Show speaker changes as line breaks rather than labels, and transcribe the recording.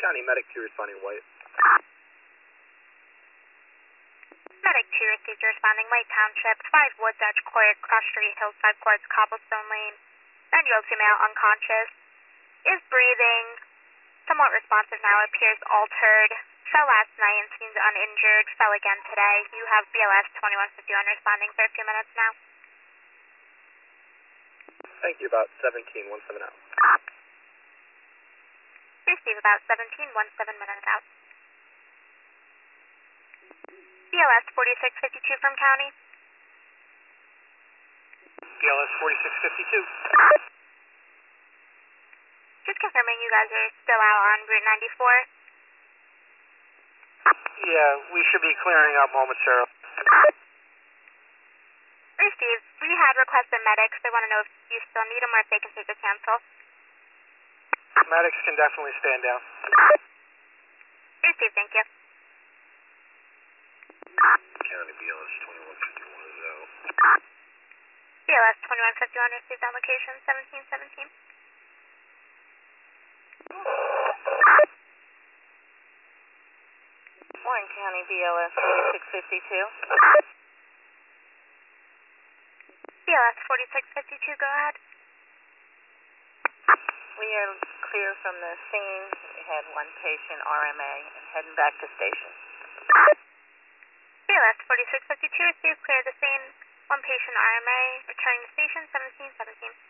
County, Medic 2 responding white.
Medic 2 received responding White Township, 5 Woods Edge Court, Cross Street, Hillside Courts, Cobblestone Lane. 9-year-old female unconscious. Is breathing. Somewhat responsive now, appears altered. Fell last night and seems uninjured. Fell again today. You have BLS 2151 responding for a few minutes now.
Thank you, about 17, 17 out.
Receive about 17, 17 minutes out. BLS 4652 from County.
BLS 4652.
Just confirming you guys are still out on Route 94.
Yeah, we should be clearing up momentarily.
Receive. We had requested medics. They want to know if you still need them or if they can take a cancel.
Medics can definitely stand down.
Receive, thank you.
County BLS 2151 is out.
BLS 2151 received on location 1717.
Warren County BLS 4652.
BLS 4652, go ahead.
We are clear from the scene. We had one patient RMA and heading back to station.
BLS 4652 received, clear the scene. One patient RMA, returning to station 1717.